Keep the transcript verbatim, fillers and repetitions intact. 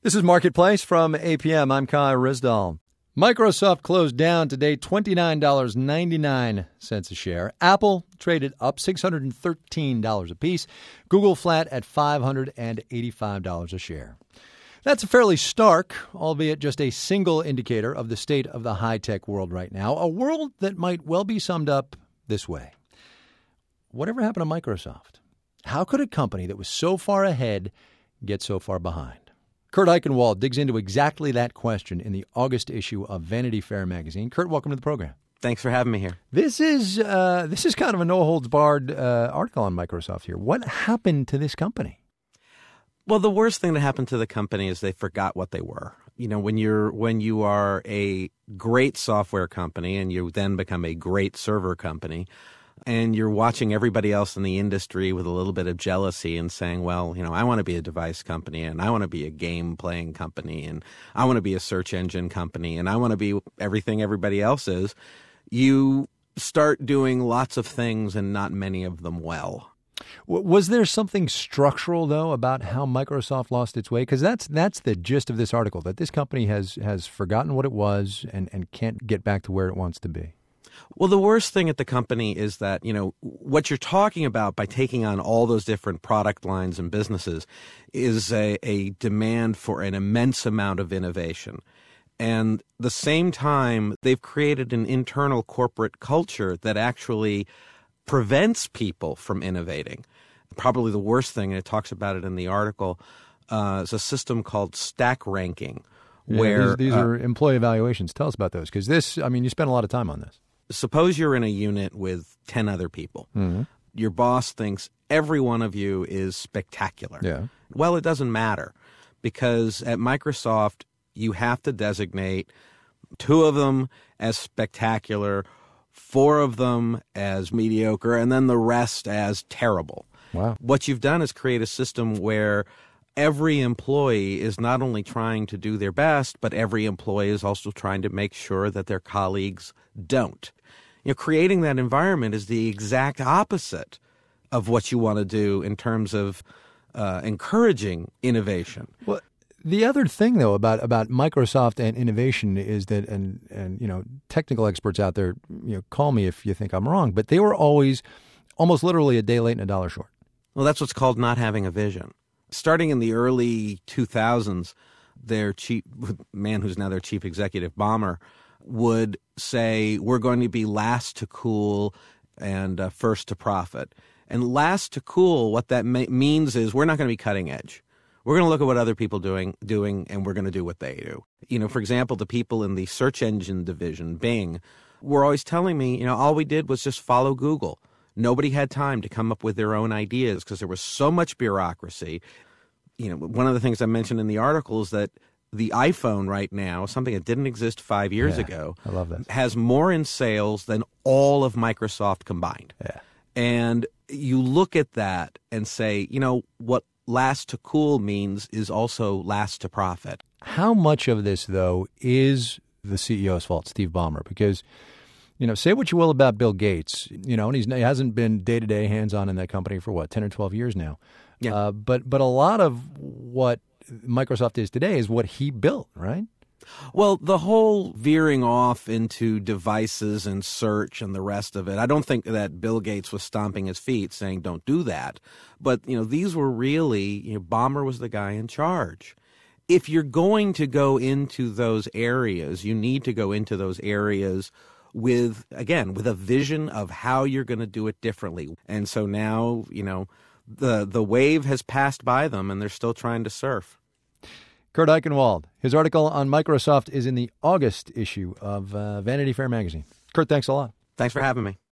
This is Marketplace from A P M. I'm Kai Rizdal. Microsoft closed down today, twenty-nine dollars and ninety-nine cents a share. Apple traded up six hundred thirteen dollars apiece. Google flat at five hundred eighty-five dollars a share. That's a fairly stark, albeit just a single indicator of the state of the high-tech world right now, a world that might well be summed up this way. Whatever happened to Microsoft? How could a company that was so far ahead get so far behind? Kurt Eichenwald digs into exactly that question in the August issue of Vanity Fair magazine. Kurt, welcome to the program. Thanks for having me here. This is uh, this is kind of a no-holds-barred uh, article on Microsoft here. What happened to this company? Well, the worst thing that happened to the company is they forgot what they were. You know, when you're when you are a great software company and you then become a great server company, and you're watching everybody else in the industry with a little bit of jealousy and saying, well, you know, I want to be a device company and I want to be a game playing company and I want to be a search engine company and I want to be everything everybody else is, you start doing lots of things and not many of them well. Was there something structural, though, about how Microsoft lost its way? Because that's that's the gist of this article, that this company has has forgotten what it was and, and can't get back to where it wants to be. Well, the worst thing at the company is that, you know, what you're talking about by taking on all those different product lines and businesses is a, a demand for an immense amount of innovation. And at the same time, they've created an internal corporate culture that actually prevents people from innovating. Probably the worst thing, and it talks about it in the article, uh, is a system called stack ranking. Yeah, where these, these uh, are employee evaluations. Tell us about those, because this, I mean, you spent a lot of time on this. Suppose you're in a unit with ten other people. Mm-hmm. Your boss thinks every one of you is spectacular. Yeah. Well, it doesn't matter, because at Microsoft, you have to designate two of them as spectacular, four of them as mediocre, and then the rest as terrible. Wow. What you've done is create a system where every employee is not only trying to do their best, but every employee is also trying to make sure that their colleagues don't. You know, creating that environment is the exact opposite of what you want to do in terms of uh, encouraging innovation. Well, the other thing, though, about, about Microsoft and innovation is that, and, and you know, technical experts out there, you know, call me if you think I'm wrong, but they were always almost literally a day late and a dollar short. Well, that's what's called not having a vision. Starting in the early two thousands, their chief man who's now their chief executive, Ballmer, would say, we're going to be last to cool and uh, first to profit. And last to cool, what that ma- means is we're not going to be cutting edge. We're going to look at what other people doing doing, and we're going to do what they do. You know, for example, the people in the search engine division, Bing, were always telling me, you know, all we did was just follow Google. Nobody had time to come up with their own ideas because there was so much bureaucracy. You know, one of the things I mentioned in the article is that the iPhone right now, something that didn't exist five years yeah, ago, I love that, has more in sales than all of Microsoft combined. Yeah. And you look at that and say, you know, what last to cool means is also last to profit. How much of this, though, is the C E O's fault, Steve Ballmer? Because, you know, say what you will about Bill Gates, you know, and he's, he hasn't been day-to-day hands-on in that company for, what, ten or twelve years now. Yeah. Uh, but but a lot of what Microsoft is today is what he built, right? Well, the whole veering off into devices and search and the rest of it, I don't think that Bill Gates was stomping his feet saying don't do that. But, you know, these were really, you know, Ballmer was the guy in charge. If you're going to go into those areas, you need to go into those areas with, again, with a vision of how you're going to do it differently. And so now, you know, the the wave has passed by them and they're still trying to surf. Kurt Eichenwald. His article on Microsoft is in the August issue of uh, Vanity Fair magazine. Kurt, thanks a lot. Thanks for having me.